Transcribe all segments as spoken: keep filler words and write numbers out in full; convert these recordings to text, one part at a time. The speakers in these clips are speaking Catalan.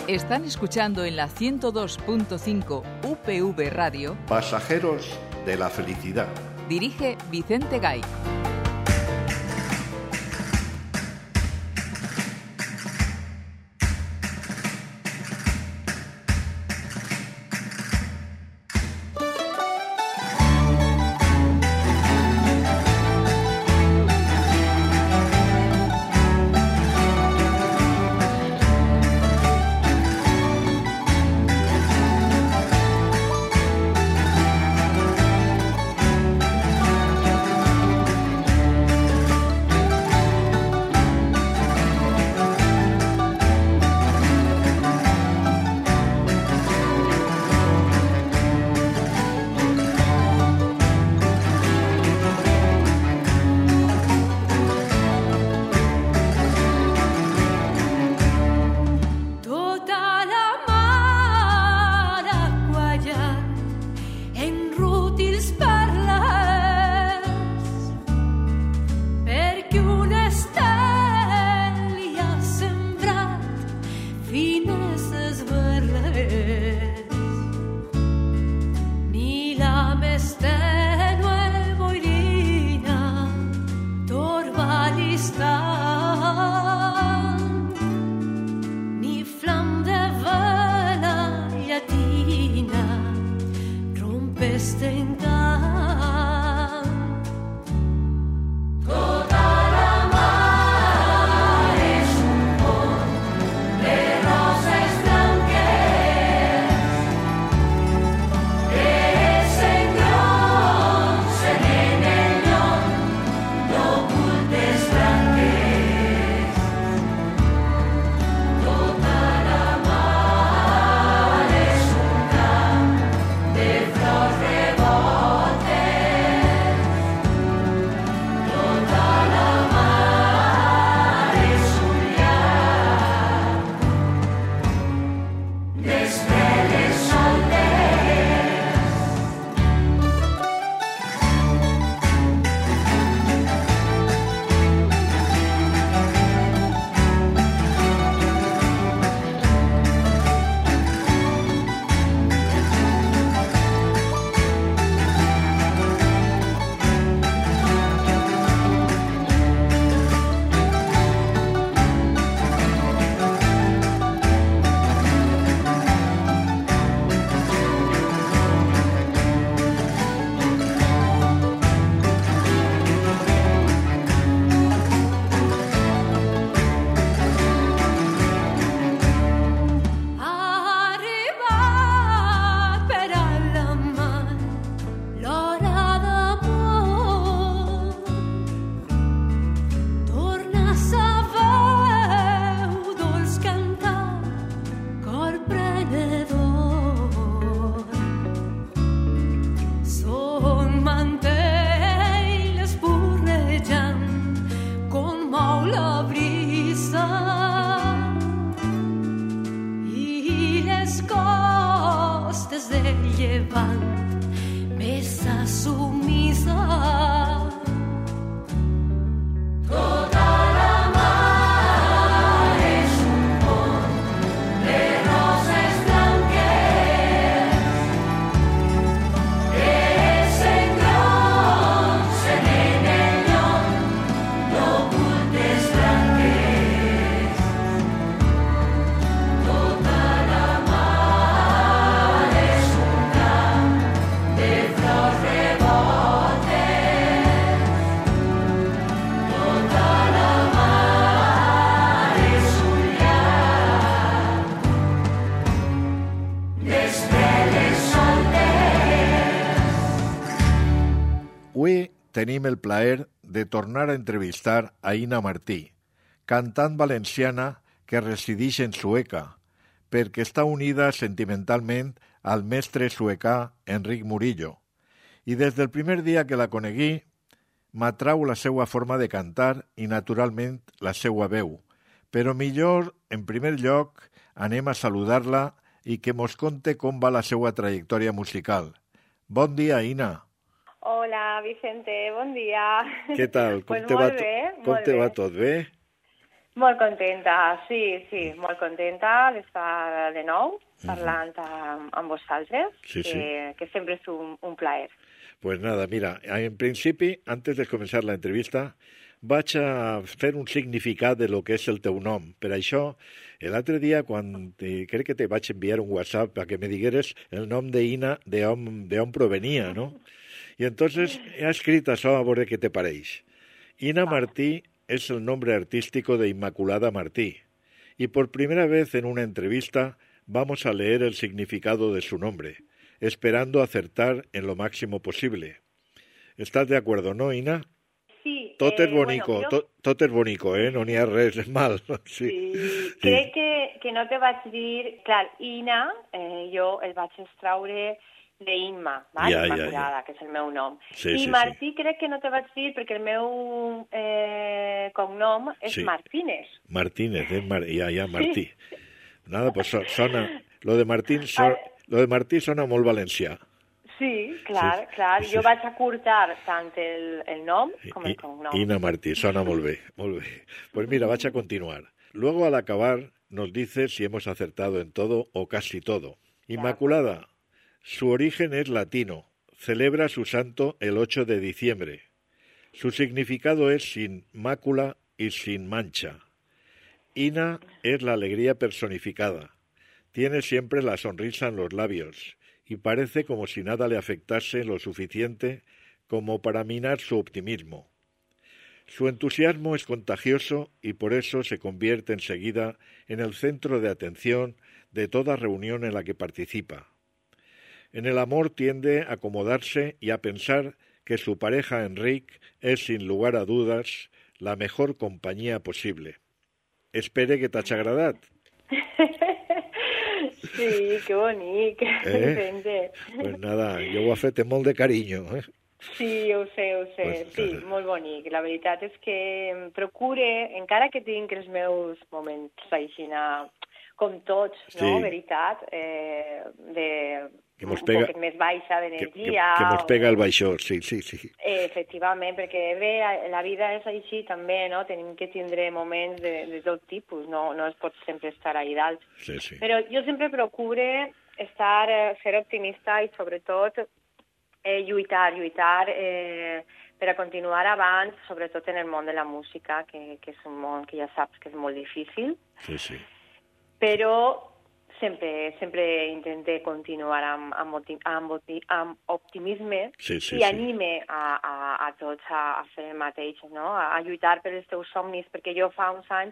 Están escuchando en la ciento dos punto cinco U P V Radio Pasajeros de la Felicidad. Dirige Vicente Gay. Tenim el plaer de tornar a entrevistar a Ina Martí, cantant valenciana que resideix en Sueca, perquè està unida sentimentalment al mestre suecà Enric Murillo. I des del primer dia que la coneguí, m'atrau la seva forma de cantar i, naturalment, la seva veu. Però millor, en primer lloc, anem a saludar-la i que mos conte com va la seva trajectòria musical. Bon dia, Ina. Hola, Vicente, bon dia. Què tal? Com, pues te, va bé, to- com te bé. va tot? Bé? Molt contenta, sí, sí, molt contenta d'estar de nou parlant amb, amb vosaltres, Sí, que, sí. que siempre es un, un plaer. Pues nada, mira, en principi, antes de comenzar la entrevista, vaig a fer un significat de lo que és el teu nom. Per això, l'altre dia, quan te, crec que te vaig enviar un WhatsApp para que me digueres el nom d'Ina, de on, de on provenia, ¿no? Y entonces he escrit això a veure què te pareix. Ina Martí es el nombre artístico de Inmaculada Martí, y por primera vez en una entrevista vamos a leer el significado de su nombre, esperando acertar en lo máximo posible. ¿Estás de acuerdo, no, Ina? Sí. Tot eh, és bonico, bueno, jo... tot, tot és bonico, eh? No n'hi ha res mal. Sí. Sí. Sí. Crec que, que no te vaig dir... Clar, Ina, eh, jo el vaig extraure d'Inma, val? Ja, ja, Immaculada, ja. que és el meu nom. Sí, I sí, Martí crec que no te vaig dir perquè el meu eh, cognom és Sí. Martínez. Martínez, eh? Mar... ja, ja, Martí. Nada, pues so- sona... Lo de Martín, so... Ara- lo de Martí sona molt valencià. Sí, clar, Sí, clar. sí. Jo vaig acurtar tant el, el nom com el I- cognom. Ina Martí, sona molt bé, molt bé. Pues mira, vaig a continuar. Luego, al acabar, nos dice si hemos acertado en todo o casi todo. Inmaculada, su origen es latino. Celebra su santo el ocho de diciembre. Su significado es sin mácula y sin mancha. Ina es la alegría personificada. Tiene siempre la sonrisa en los labios y parece como si nada le afectase lo suficiente como para minar su optimismo. Su entusiasmo es contagioso y por eso se convierte enseguida en el centro de atención de toda reunión en la que participa. En el amor tiende a acomodarse y a pensar que su pareja Enric es sin lugar a dudas la mejor compañía posible. Espere que t'hagi agradat. Sí, que bonic. Eh? Pues nada, jo ho he fet amb molt de carinyo. Eh? Sí, ho sé, ho sé. Pues, Sí, eh. molt bonic. La veritat és que procure, encara que tinc els meus moments així, com tots, no? Sí. Veritat, eh, de Que mos un pega- poquet més baixa Que, que, d'energia. que mos o- pega el baixó, sí, sí, sí. Eh, efectivament, perquè bé, la vida és així també, no? Tenim que tindre moments de, de tot tipus, no, no es pot sempre estar ahí dalt. Sí, sí. Però jo sempre procure estar, eh, ser optimista i sobretot eh, lluitar, lluitar eh, per a continuar abans, sobretot en el món de la música, que, que és un món que ja saps que és molt difícil, Sí, sí. però sempre, sempre intente continuar amb, amb, opti- amb, opti- amb optimisme Sí, sí, i sí. anime a, a, a tots a, a fer el mateix, no? a, a lluitar per els teus somnis, perquè jo fa uns anys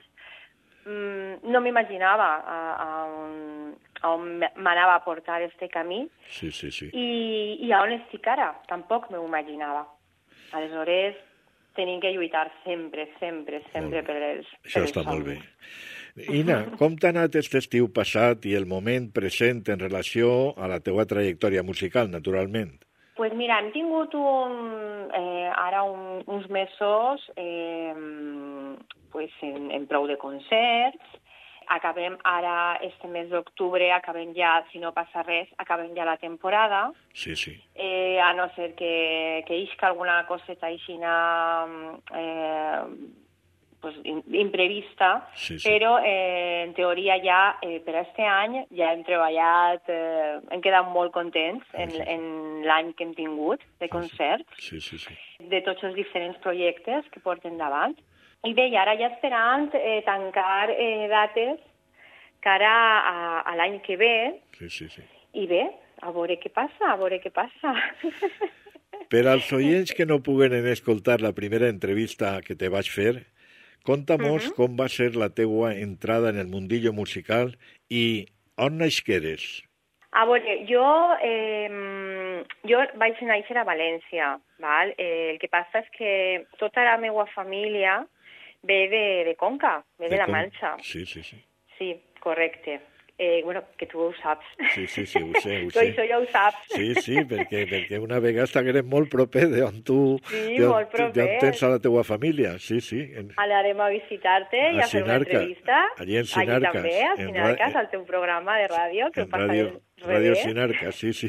mm, no m'imaginava a, a on, a on m'anava a portar este camí Sí, sí, sí. i, i a on estic ara, tampoc m'ho imaginava. Aleshores, tenim que lluitar sempre, sempre, sempre Molt per els, Això per els està molt bé. somnis. Ina, com t'ha anat aquest estiu passat i el moment present en relació a la teua trajectòria musical, naturalment? Pues mira, hem tingut un, eh, ara un, uns mesos eh, pues en, en prou de concerts. Acabem ara, este mes d'octubre, acabem ja, si no passa res, acabem ja la temporada. Sí, sí. Eh, a no ser que, que isca alguna coseta aixina eh, pues, in, imprevista, Sí, sí. però eh, en teoria ja eh, per a este any ja hem treballat, eh, hem quedat molt contents en, Sí. en l'any que hem tingut de concerts, Sí, sí, sí. de tots els diferents projectes que porten davant. I bé, i ara ja esperant eh, tancar eh, dates cara a, a l'any que ve, Sí, sí, sí. i bé, a veure què passa, a veure què passa. Per als oients que no puguen escoltar la primera entrevista que te vaig fer, conta-mos com va ser la teua entrada en el mundillo musical i on naixeres. A veure, jo, eh, jo vaig néixer a València, val? Eh, el que passa és que tota la meva família ve de, de Conca, ve de, de la com- Manxa. Sí, sí, sí. Sí, correcte. Eh, bueno, que tu ho saps. Sí, sí, sí, ho sé, ho Tu sé. això ja ho saps. Sí, sí, perquè, perquè una vegada estiguem molt proper d'on tu... Sí, d'on- molt proper. d'on tens a la teua família, sí, sí. En, Anarem a visitar-te i A a fer una Sinarca, entrevista. allí en Sinarcas, Allí també, a en Sinarcas, ra- al teu programa de ràdio, que en ho passarem Radio, res Radio bé. Sinarca, sí, sí.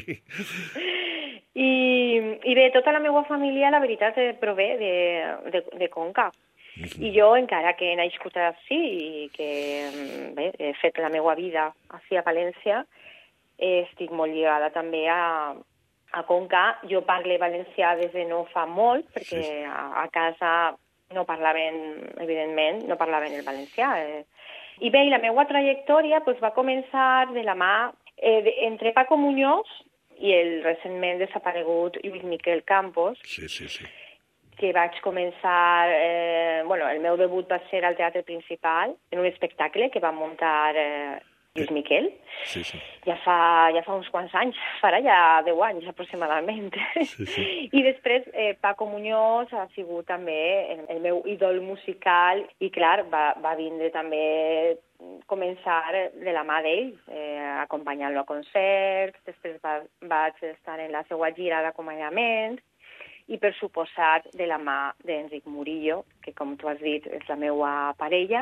I, I bé, tota la meva família, la veritat, eh, prové de, de, de Conca. I jo, encara que he nascut així i que bé, he fet la meva vida així a València, estic molt lligada també a, a Conca. Jo parlo valencià des de no fa molt, perquè sí. a, a casa no parlaven, evidentment, no parlaven el valencià. Eh. I bé, la meva trajectòria pues, va començar de la mà eh, de, entre Paco Muñoz i el recentment desaparegut Lluís Miquel Campos, sí, sí, sí. que vaig començar... Eh, bueno, el meu debut va ser al Teatre Principal, en un espectacle que va muntar eh, Lluís Miquel. Sí, sí. Ja fa, ja fa uns quants anys, farà ja deu anys aproximadament. Sí, sí. I després eh, Paco Muñoz ha sigut també el, el meu ídol musical i, clar, va, va vindre també començar de la mà d'ell, eh, acompanyant-lo a concerts, després va, vaig estar en la seva gira d'acompanyament, i, per suposat, de la mà d'Enric Murillo, que, com tu has dit, és la meva parella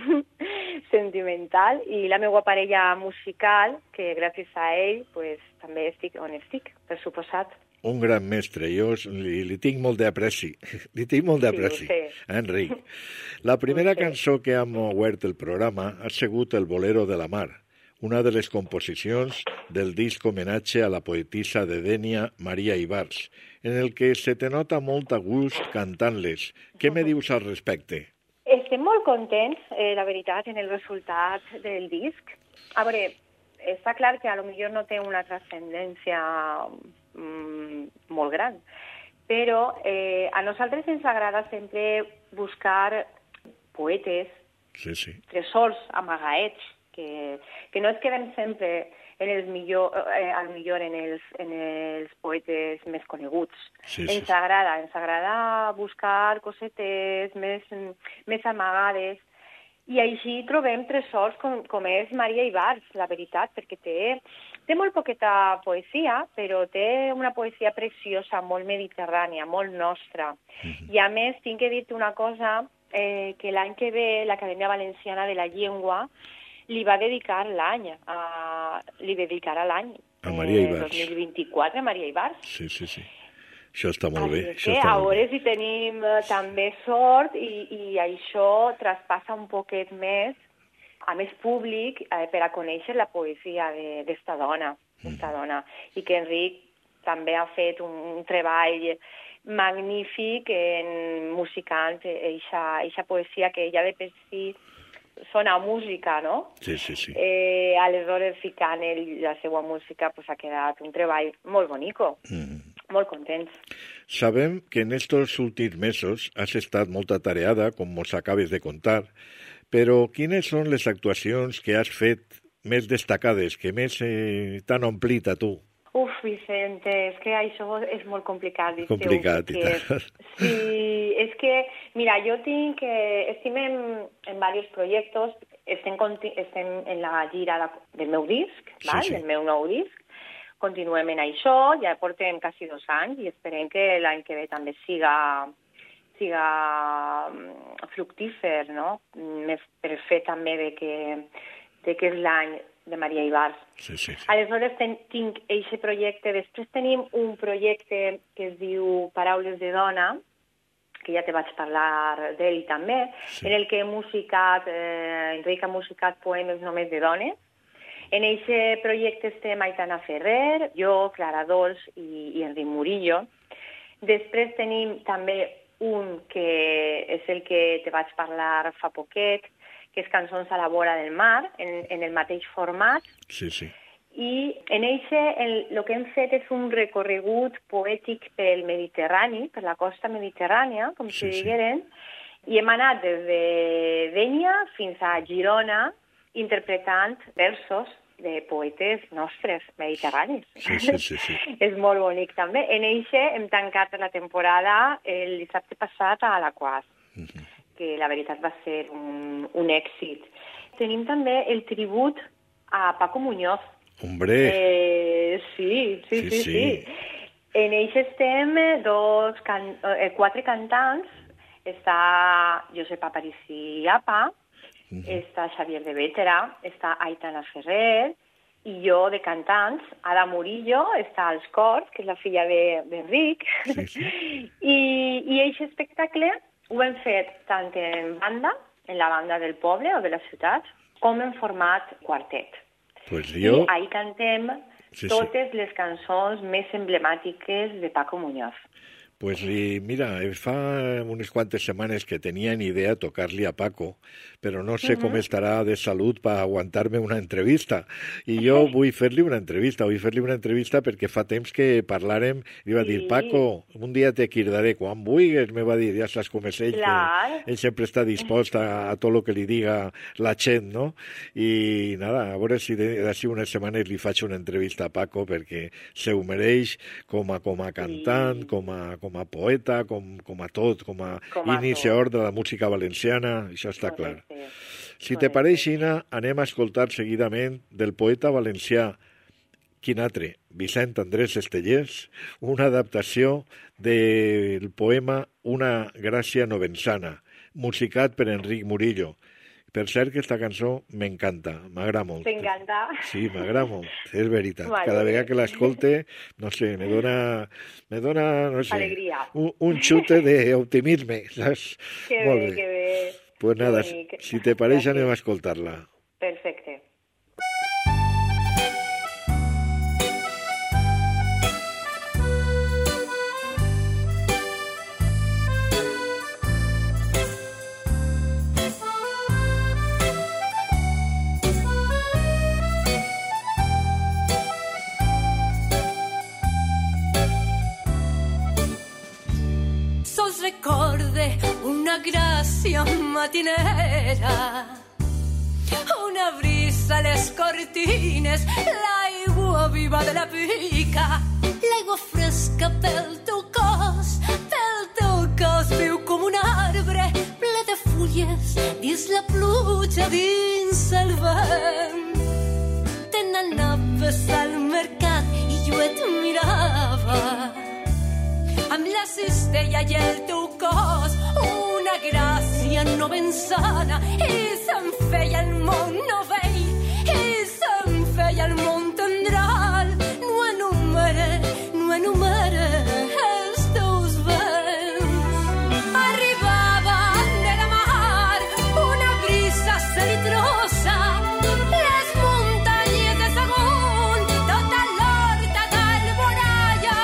sentimental i la meva parella musical, que gràcies a ell pues, també estic on estic, per suposat. Un gran mestre, jo li, li tinc molt d'apreci, li tinc molt d'apreci, sí, Enric. La primera cançó que ha obert el programa ha sigut el Bolero de la Mar, una de les composicions del disc homenatge a la poetisa de Dénia, Maria Ibars, en el que se te nota molt a gust cantant-les. Què me dius al respecte? Estem molt contents, eh, la veritat, en el resultat del disc. A veure, està clar que a lo millor no té una transcendència mm, molt gran, però eh, a nosaltres ens agrada sempre buscar poetes, sí, sí. tresors amagaets, que, que no es quedem sempre en els millor, eh, al millor en els, en els poetes més coneguts. Sí, sí. Ens agrada, ens agrada buscar cosetes més, més amagades, i així trobem tresors com, com és Maria Ibars, la veritat, perquè té, té molt poqueta poesia, però té una poesia preciosa, molt mediterrània, molt nostra. Mm-hmm. I a més, tinc que dir-te una cosa, eh, que l'any que ve l'Acadèmia Valenciana de la Llengua li va dedicar l'any, a, li dedicarà l'any a Maria Ibars. Eh, dos mil vint-i-quatre, a Maria Ibars. Sí, sí, sí. Això està molt bé. Això està a veure si tenim uh, també sort i, i això traspassa un poquet més a més públic eh, per a conèixer la poesia d'esta dona, d'esta mm. dona. I que Enric també ha fet un, un treball magnífic en musicant eixa poesia que ja de per si sona música, no? Sí, sí, sí. Eh, aleshores, ficant ell la seva música, pues, ha quedat un treball molt bonico, mm. molt contents. Sabem que en estos últims mesos has estat molt atareada, com mos acabes de contar, però quines són les actuacions que has fet més destacades, que més eh, t'han omplit a tu? Uf, Vicente, és que això és molt complicat. Disteu, complicat perquè, i tal. Sí, és que, mira, jo tinc, eh, estem en, en diversos projectes, estem, estem en la gira de, del meu disc, sí, val? Sí. Del meu nou disc, continuem en això, ja portem quasi dos anys i esperem que l'any que ve també siga, siga fructífer, no? Per fer també de que, de que és l'any de Maria Ibars. Sí, sí, sí. Aleshores ten, tinc aquest projecte. Després tenim un projecte que es diu Paraules de dona, que ja te vaig parlar d'ell també, sí. En el que he musicat, eh, Enric ha musicat poemes només de dones. En aquest projecte estem Aitana Ferrer, jo, Clara Dols i, i Enric Murillo. Després tenim també un que és el que te vaig parlar fa poquet, que és Cançons a la vora del mar, en, en el mateix format. Sí, sí. I en eixe, el que hem fet és un recorregut poètic pel Mediterrani, per la costa mediterrània, com sí, si digueren, sí. I hem anat des de Dénia fins a Girona, interpretant versos de poetes nostres mediterranis. Sí, sí, sí, sí. És molt bonic també. En eixe hem tancat la temporada el dissabte passat a l'Aquàs. Uh-huh. Que la veritat va ser un, un èxit. Tenim també el tribut a Paco Muñoz. Hombre! Eh, sí, sí, sí, sí, sí. sí. En ells estem dos can, eh, quatre cantants. Està Josep Aparici Apa, uh-huh. Està Xavier de Vétera, està Aitana Ferrer, i jo de cantants, Ada Murillo, està als cors, que és la filla d'Enric, de, sí, sí. I, i aquest espectacle ho hem fet tant en banda, en la banda del poble o de la ciutat, com en format quartet. Pues jo... I ahí cantem sí, totes sí. les cançons més emblemàtiques de Paco Muñoz. Pues mira, fa unes quantes setmanes que tenia en idea tocar-li a Paco, però no sé uh-huh. com estarà de salut per aguantar-me una entrevista. I jo vull fer-li una entrevista, vull fer-li una entrevista perquè fa temps que parlàrem, li va sí. dir, Paco, un dia te cridaré, quan vulguis, me va dir, ja saps com és ell, que ell sempre està dispost a, a tot el que li diga la gent, no? I nada, a veure si d'ací unes setmanes li faig una entrevista a Paco perquè se ho mereix com a, com a cantant, sí. com a com a poeta, com, com a tot, com a, com a iniciador tot. De la música valenciana, això està Correcte. Clar. Si Correcte. Te pareix, Ina, anem a escoltar seguidament del poeta valencià, quin altre, Vicent Andrés Estellés, una adaptació del poema Una gràcia novensana, musicat per Enric Murillo. Per cert, que aquesta cançó m'encanta, m'agrada molt. T'encanta? Sí, m'agrada molt, és veritat. Vale. Cada vegada que l'escolte, no sé, me dona, me dona no sé, alegria. Un, un xute d'optimisme, saps? Que molt bé, bé, que bé. Pues nada, que... si te pareix anem a escoltar-la. Perfecte. Recorde una gràcia matinera, una brisa a les cortines, l'aigua viva de la pica, l'aigua fresca pel teu cos, pel teu cos viu com un arbre ple de fulles, dins la pluja, dins el vent. Te n'anaves al mercat i jo et mirava amb la cistella i el teu cos, una gràcia novensana, i se'm feia el món novell, i se'm feia el món tendral. No enumere, no enumere els teus vents. Arribava de la mar una brisa celitrosa, les muntanyes de Sagunt, tota l'horta d'Alboraya.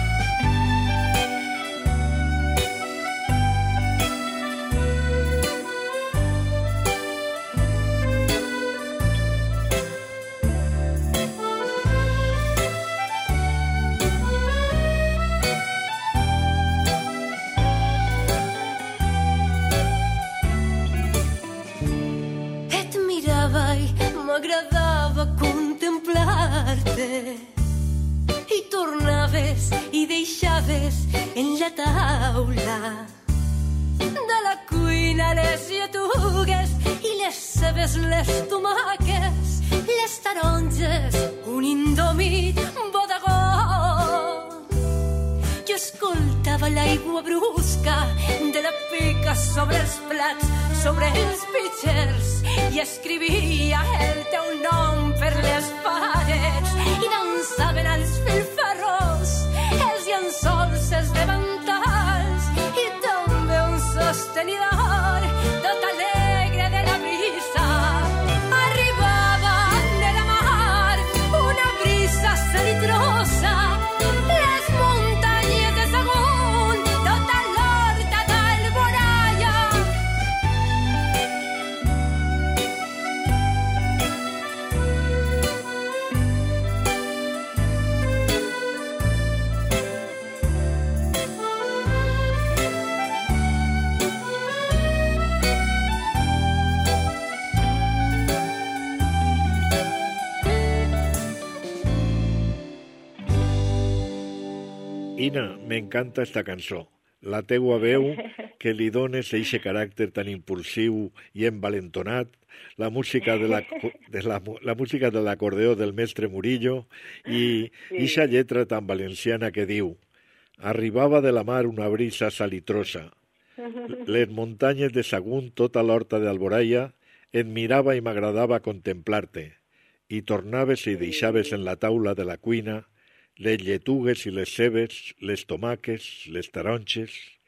M'agradava contemplar-te i tornaves i deixaves en la taula de la cuina les lletugues i les cebes, les tomàquets, les taronges, un indòmit bodegó. Jo escoltava l'aigua brusca de la pica sobre els plats, sobre els pitxers, i escrivia el teu nom per les parets i dansaven els filferros, els llençols, els davantals i també un sostenidor tot alegre de la brisa. Arribava de la mar una brisa celitrosa, les muntanyes de Sagunt, tota l'horta d'Alboraya. Ina, m'encanta esta cançó. La teua veu, que li dones eixe caràcter tan impulsiu i envalentonat, la música de la, de la, la música de l'acordeó del mestre Murillo i eixa sí. lletra tan valenciana que diu: arribava de la mar una brisa salitrosa, les muntanyes de Sagunt, tota l'horta d'Alboraya, et mirava i m'agradava contemplar-te, i tornaves i deixaves en la taula de la cuina les lletugues i les cebes, les tomàques, les taronges,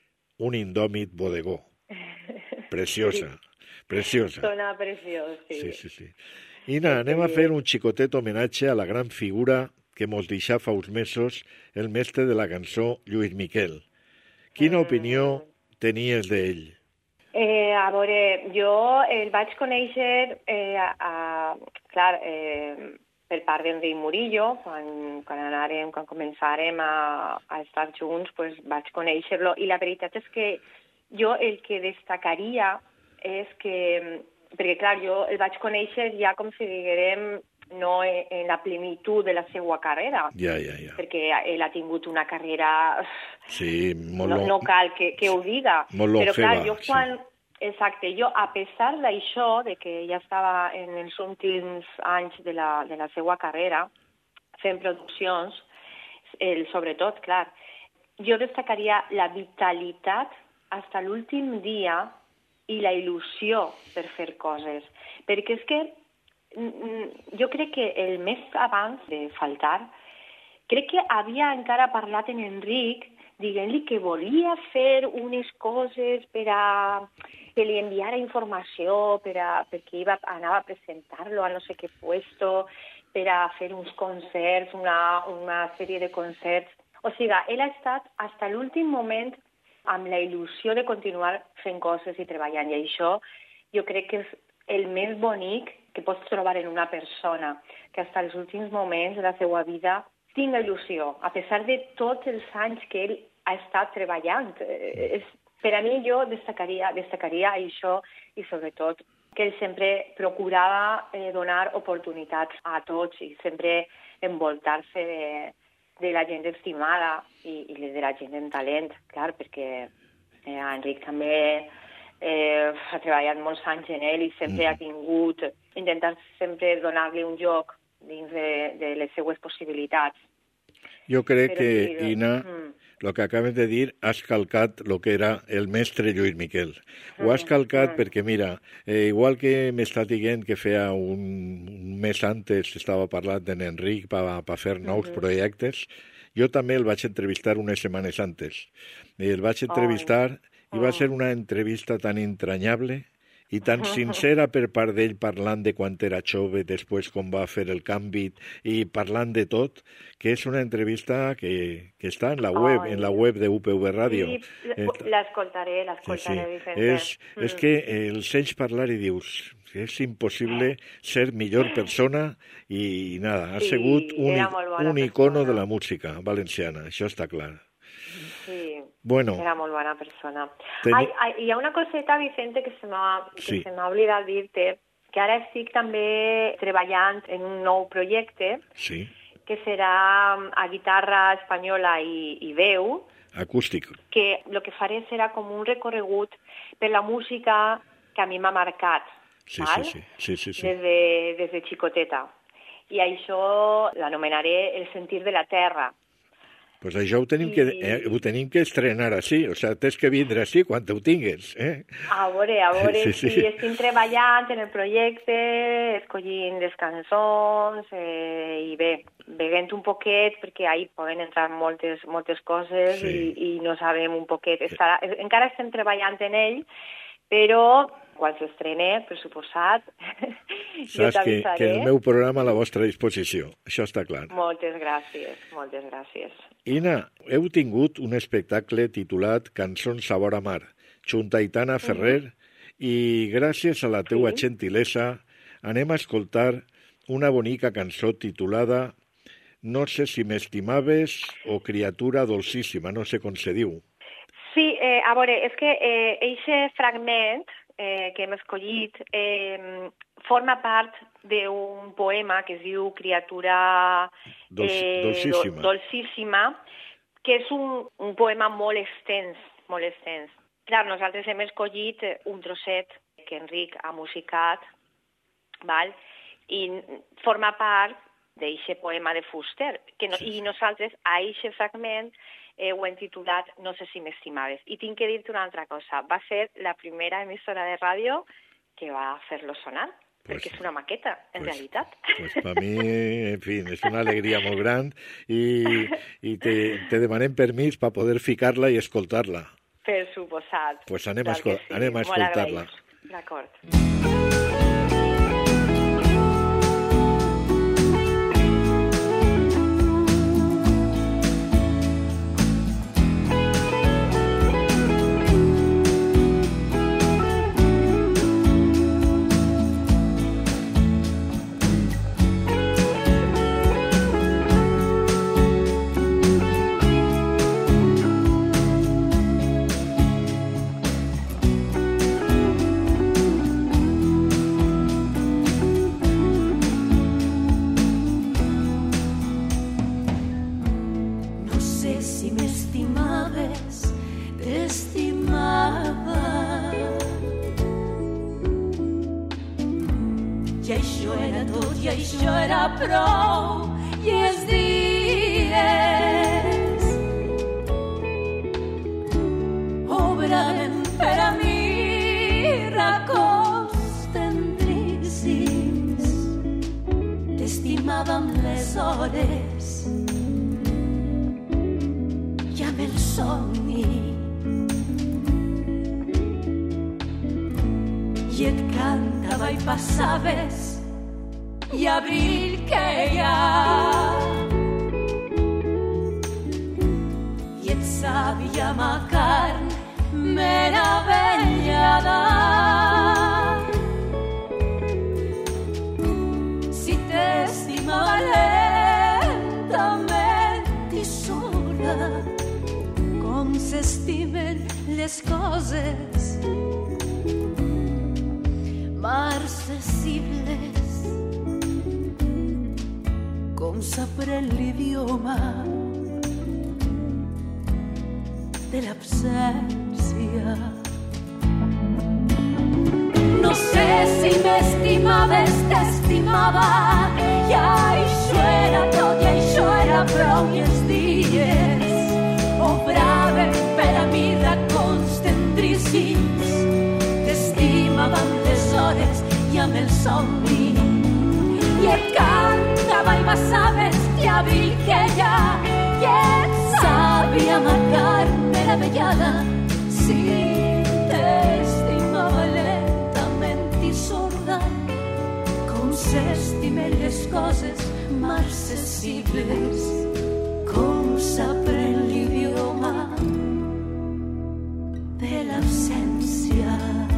un indòmit bodegó. Preciosa, sí. Preciosa. Sona preciós, sí. Sí, sí, sí. Ina, anem a fer un xicotet homenatge a la gran figura que mos deixà fa uns mesos el mestre de la cançó, Lluís Miquel. Quina mm. opinió tenies d'ell? Eh, a veure, jo el vaig conèixer, eh, a, a, clar, eh, per part d'Enric Murillo, quan, quan anàrem, quan començàrem a, a estar junts, pues, vaig conèixer-lo, i la veritat és que jo el que destacaria és que, perquè clar, jo el vaig conèixer ja com si diguérem no en la plenitud de la seva carrera, ja, ja, ja. perquè ell ha tingut una carrera... Sí, molt no, no cal que, que ho diga, molt però clar, jo sí. quan... Exacte, jo a pesar d'això, de que ja estava en els últims anys de la, de la seva carrera, fent produccions, el, sobretot, clar, jo destacaria la vitalitat fins a l'últim dia i la il·lusió per fer coses. Perquè és que jo crec que el mes abans de faltar, crec que havia encara parlat en Enric, dient-li que volia fer unes coses per a que li enviara informació, per a, perquè iba, anava a presentar-lo a no sé què puesto, per a fer uns concerts, una, una sèrie de concerts. O sigui, ell ha estat fins a l'últim moment amb la il·lusió de continuar fent coses i treballant. I això jo crec que és el més bonic que pots trobar en una persona, que fins als últims moments de la seva vida tinc il·lusió, a pesar de tots els anys que ell ha estat treballant. És, per a mi jo destacaria, destacaria això i sobretot que ell sempre procurava eh, donar oportunitats a tots i sempre envoltar-se de, de la gent estimada i, i de la gent en talent, clar, perquè eh, Enric també eh, ha treballat molts anys en ell i sempre mm. ha tingut, intentat sempre donar-li un lloc dins de, de les seues possibilitats. Jo crec Però que, sí, Ina, mm. el que acabes de dir, has calcat el que era el mestre Lluís Miquel. Ho has calcat mm. perquè, mira, eh, igual que m'està dient que feia un, un mes antes estava parlant d'en Enric per pa fer nous mm-hmm. projectes, jo també el vaig entrevistar unes setmanes antes. I el vaig entrevistar oh. i va ser una entrevista tan entranyable i tan sincera per part d'ell, parlant de quan era jove, després com va fer el canvi i parlant de tot, que és una entrevista que, que està en la web, oh, en la web de U P V Ràdio. Sí, l'escoltaré, l'escoltaré, sí, sí. Vicente. És, mm. és que el sents parlar i dius, és impossible ser millor persona i nada, ha sí, sigut un, un icono persona. de la música valenciana, això està clar. Sí, bueno, era molt bona persona. Ten... Ai, ai, hi ha una coseta, Vicente, que se m'ha sí. oblidat dir-te, que ara estic també treballant en un nou projecte, sí. que serà a guitarra espanyola i, i veu. Acústic. Que el que faré serà com un recorregut per la música que a mi m'ha marcat, sí, val? Sí, sí, sí, sí. Des de, des de xicoteta. I això l'anomenaré el sentir de la terra. Pues això ho tenim, I... que, eh, ho tenim que estrenar així, o sigui, tens que vindre així quan ho tingues. Eh? A veure, a veure, sí, sí. si estic treballant en el projecte, escollint les cançons, eh, i bé, veient un poquet, perquè ahí poden entrar moltes, moltes coses sí. i, i no sabem un poquet. Estarà, encara estem treballant en ell, però quan s'estrene, per suposat, jo Saps que, que el meu programa a la vostra disposició, això està clar. Moltes gràcies, moltes gràcies. Ina, heu tingut un espectacle titulat Cançons sabor a mar, junt a Aitana Ferrer, mm-hmm. i gràcies a la teua sí. gentilesa anem a escoltar una bonica cançó titulada No sé si m'estimaves o Criatura dolcíssima, no sé com se diu. Sí, eh, a veure, és que eh, eixe fragment eh, que hem escollit eh, forma part d'un poema que es diu Criatura eh, dolcíssima. dolcíssima, que és un, un poema molt extens, molt extens. Clar, nosaltres hem escollit un trosset que Enric ha musicat, val? I forma part d'eixe poema de Fuster, que no, i nosaltres a eixe fragment eh, ho hem titulat No sé si m'estimaves. I tinc que dir-te una altra cosa, va ser la primera emissora de ràdio que va fer-lo sonar, pues, perquè és una maqueta, en pues, realitat. Pues per mi, en fi, és una alegria molt gran i, i te, te demanem permís per poder ficar-la i escoltar-la. Per suposat. Doncs pues anem, Clar a, sí. anem a escoltar-la. D'acord. Prou i els dies obraven per a mi racons tendríssims. T'estimàvem les hores i amb el somni i et cantava i passaves i abril que hi ha i et sabia ma carn meravellada. Si t'estimava lentament i sola com s'estimen les coses marcessibles, com s'aprèn l'idioma de l'absència. No sé si m'estimaves, t'estimava, i això era tot, i això era prou, i els dies obraven per a mi racons tendríssims. T'estimava amb les hores i amb el somni, i et cantava i passaves i abril que hi ha, i et sabia ma carn meravellada. Si t'estimava lentament i sorda com s'estimen les coses marcessibles, com s'aprèn l'idioma de l'absència.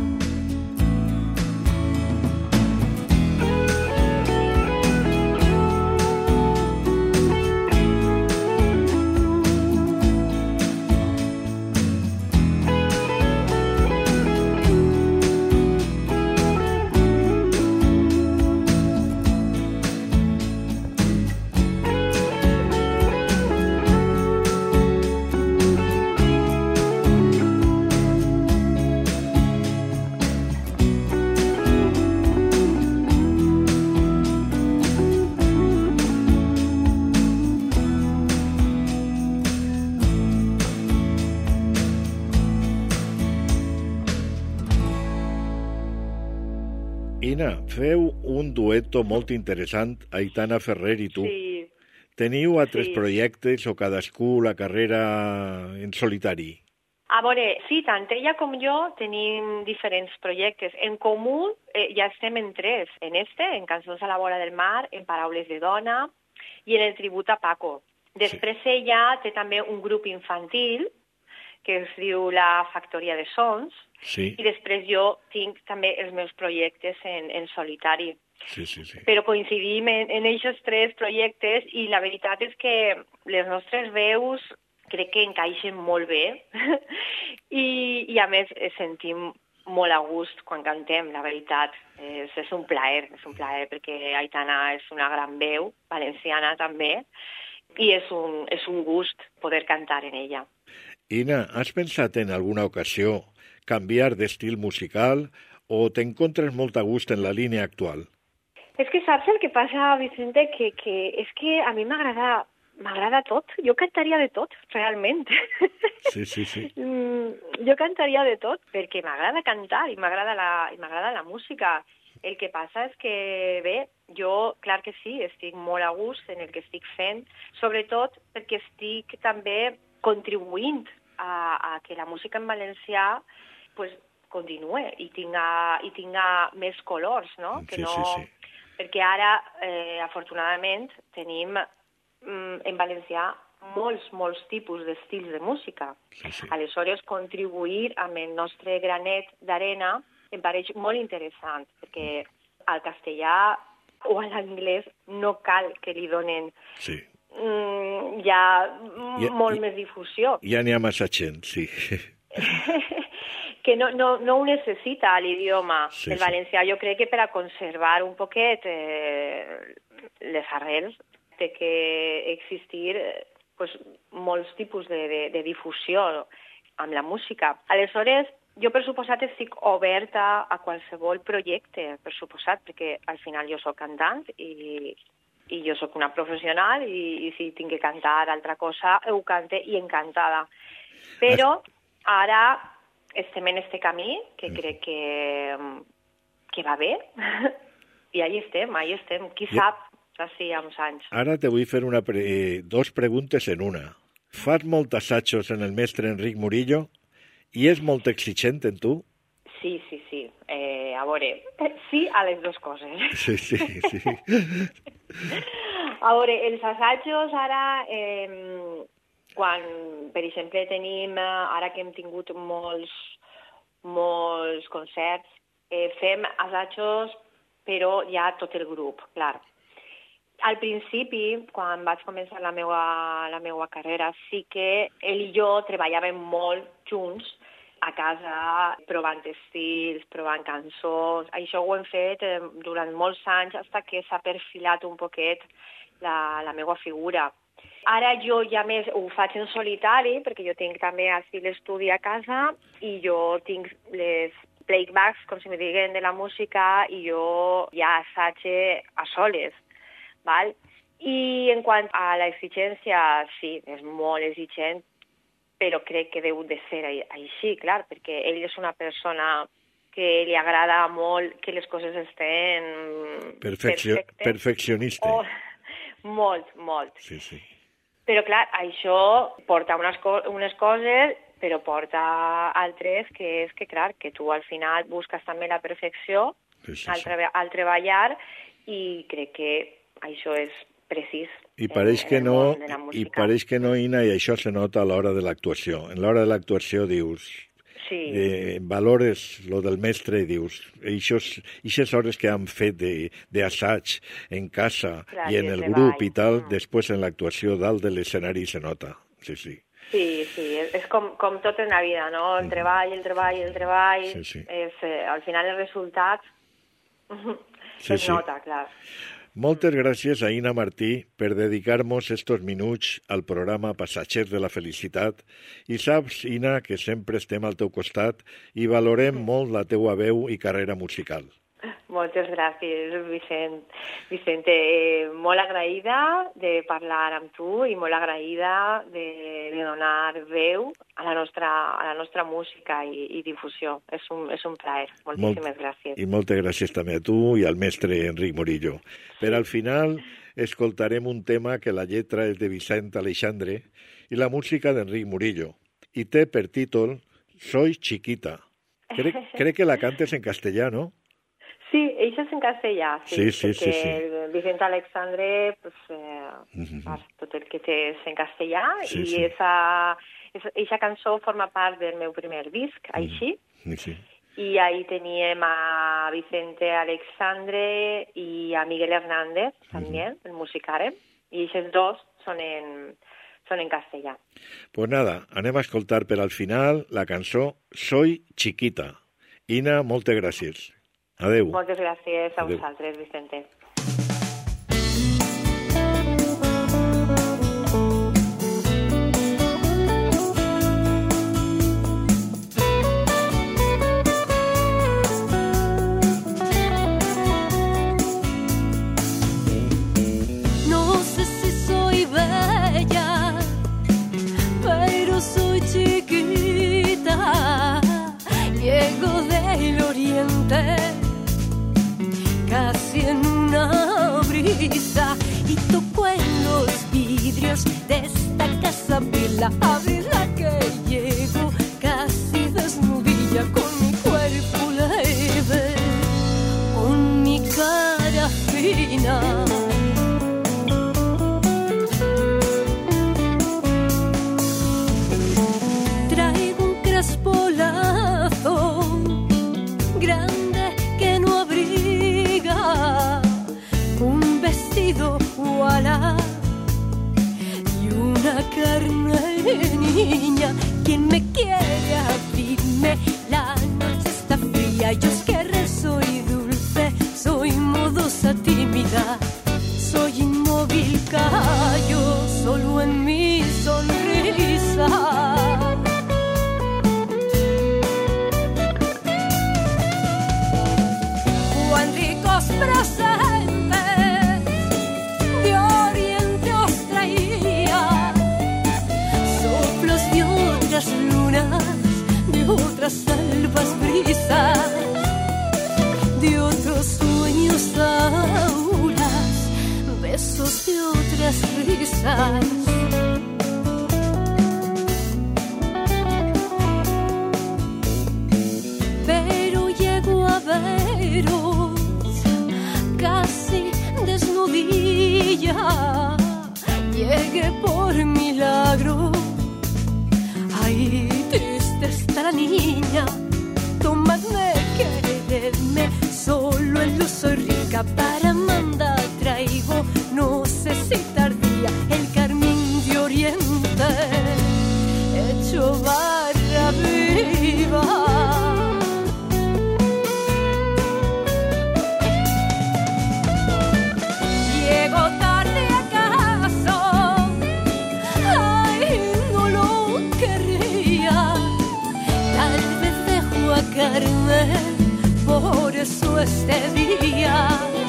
Ina, feu un dueto molt interessant, Aitana Ferrer i tu. Sí. Teniu altres sí. projectes o cadascú la carrera en solitari? A veure, sí, tant ella com jo tenim diferents projectes. En comú eh, ja estem en tres, en este, en Cançons a la vora del mar, en Paraules de dona i en el tribut a Paco. Després sí. ella té també un grup infantil que es diu La Factoria de Sons, sí. i després jo tinc també els meus projectes en, en solitari. Sí, sí, sí. Però coincidim en, en aquests tres projectes i la veritat és que les nostres veus crec que encaixen molt bé I, i a més sentim molt a gust quan cantem, la veritat. És, és un plaer, és un plaer perquè Aitana és una gran veu, valenciana també, i és un, és un gust poder cantar en ella. Ina, has pensat en alguna ocasió canviar d'estil musical o t'encontres molt a gust en la línia actual? És que saps el que passa, Vicente, que, que és que a mi m'agrada m'agrada tot. Jo cantaria de tot, realment. Sí, sí, sí. Jo cantaria de tot perquè m'agrada cantar i m'agrada la, i m'agrada la música. El que passa és que, bé, jo, clar que sí, estic molt a gust en el que estic fent, sobretot perquè estic també contribuint a, a que la música en valencià pues, continuï i tinga, i tinga més colors, no? Sí, que no... sí, sí. Perquè ara, eh, afortunadament, tenim mm, en valencià molts, molts tipus d'estils de música. Sí, sí. Aleshores, contribuir amb el nostre granet d'arena em pareix molt interessant, perquè al castellà o a l'anglès no cal que li donen Sí. mm, ja, Ja- molt i- més difusió. Ja n'hi ha massa gent, sí. que no, no, no ho necessita l'idioma. Sí, el sí. valencià jo crec que per a conservar un poquet eh, les arrels té que existir eh, pues, molts tipus de, de, de difusió amb la música. Aleshores, jo per suposat estic oberta a qualsevol projecte, per suposat, perquè al final jo sóc cantant i, i jo sóc una professional i, i si tinc que cantar altra cosa, ho cante i encantada. Però ara estem en este camí, que crec que, que va bé, i ahí estem, ahí estem. Qui Ja. sap, d'ací a uns anys. Ara te vull fer una pre eh, dos preguntes en una. Fas molts assajos en el mestre Enric Murillo i és molt exigent en tu? Sí, sí, sí. Eh, a veure, sí a les dues coses. Sí, sí, sí. A veure, els assajos ara, eh, quan, per exemple, tenim, ara que hem tingut molts, molts concerts, eh, fem assajos, però ja tot el grup, clar. Al principi, quan vaig començar la meva, la meva carrera, sí que ell i jo treballàvem molt junts a casa, provant estils, provant cançons. Això ho hem fet eh, durant molts anys, fins que s'ha perfilat un poquet la, la meva figura. Ara jo ja més ho faig en solitari, perquè jo tinc també així l'estudi a casa i jo tinc les playbacks, com si me diguen, de la música i jo ja assage a soles. Val? I en quant a l'exigència, sí, és molt exigent, però crec que deu de ser així, clar, perquè ell és una persona que li agrada molt que les coses estén Perfeccio perfectes. perfeccionista. Oh, molt, molt. Sí, sí. Però, clar, això porta unes, co unes coses, però porta altres, que és que, clar, que tu al final busques també la perfecció Sí, sí, al, sí. treba al treballar i crec que això és precís. I pareix en que el no, món de la i música. pareix que no, Ina, i això se nota a l'hora de l'actuació. En l'hora de l'actuació dius, Sí, eh, valores lo del mestre i dius, eixes hores que han fet d'assaig en casa Clar, i i en de el treball. grup i tal, Mm. després en l'actuació dalt de l'escenari se nota. Sí, sí. sí, sí, és, és com, com tot en la vida, no? El treball, el treball, el treball, Sí, sí. És, eh, al final el resultat Sí, es sí. nota, clar. Moltes gràcies a Ina Martí per dedicar-nos estos minuts al programa Passatgers de la Felicitat i saps, Ina, que sempre estem al teu costat i valorem molt la teua veu i carrera musical. Moltes gràcies, Vicent. Vicente, eh, molt agraïda de parlar amb tu i molt agraïda de, de donar veu a la nostra, a la nostra música i, i difusió. És un, és un plaer. Moltíssimes Molt, gràcies. I moltes gràcies també a tu i al mestre Enric Murillo. Per al final escoltarem un tema que la lletra és de Vicent Aleixandre i la música d'Enric Murillo. I té per títol Soy chiquita. Crec, crec que la cantes en castellà, no? Sí, ella és en castellà, sí, Sí, sí, sí, perquè sí. el Vicent Alexandre, pues, eh, Mhm. tot el que té és en castellà, Sí, i sí. esa, esa, esa cançó forma part del meu primer disc, així, Sí, sí. i ahí teníem a Vicente Alexandre i a Miguel Hernández, també, el musicàrem, i aquests dos són en, són en castellà. Pues nada, anem a escoltar per al final la cançó Soy chiquita. Ina, moltes gràcies. Adeu. Moltes gràcies a Adéu. vosaltres, Vicente. No sé si soy bella, pero soy chiquita. Llego del oriente, casi en una brisa, y toco en los vidrios de esta casa, vi la brisa que llevo. espolazo grande que no abriga un vestido voilà y una carne de niña. Quien me quiere abrirme, la noche está fría, yo es que soy dulce, soy modosa, tímida, soy inmóvil, callo solo en mi sonrisa. Cuán ricos presentes de oriente os traía, soplos de otras lunas, de otras almas brisas, de otros sueños, aulas, besos de otras risas. Pero llego a veros casi desnudilla, llegué por milagro. Ay, triste está la niña, tomadme, queredme, solo en luz soy rica, para Amanda traigo, no sé si tardía, el carmín de oriente, hecho barra viva. Llego tarde acaso, ay, no lo querría, tal vez dejo a Carmen, por eso este día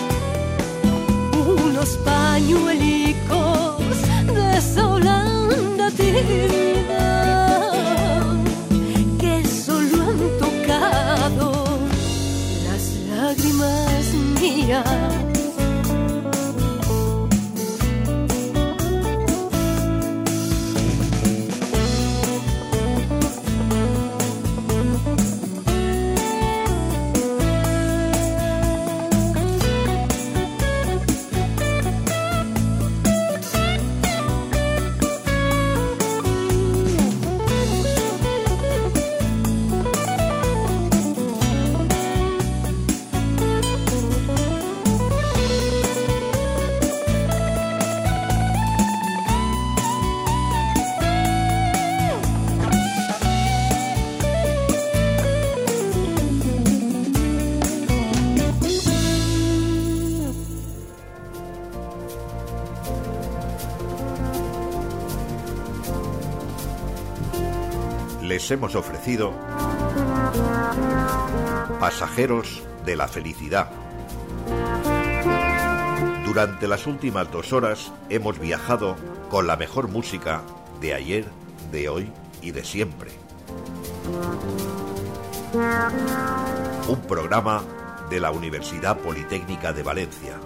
unos pañuelicos de esa Holanda tímida que solo han tocado las lágrimas mías. Les hemos ofrecido Pasajeros de la Felicidad. Durante las últimas dos horas hemos viajado con la mejor música de ayer, de hoy y de siempre. Un programa de la Universidad Politécnica de Valencia.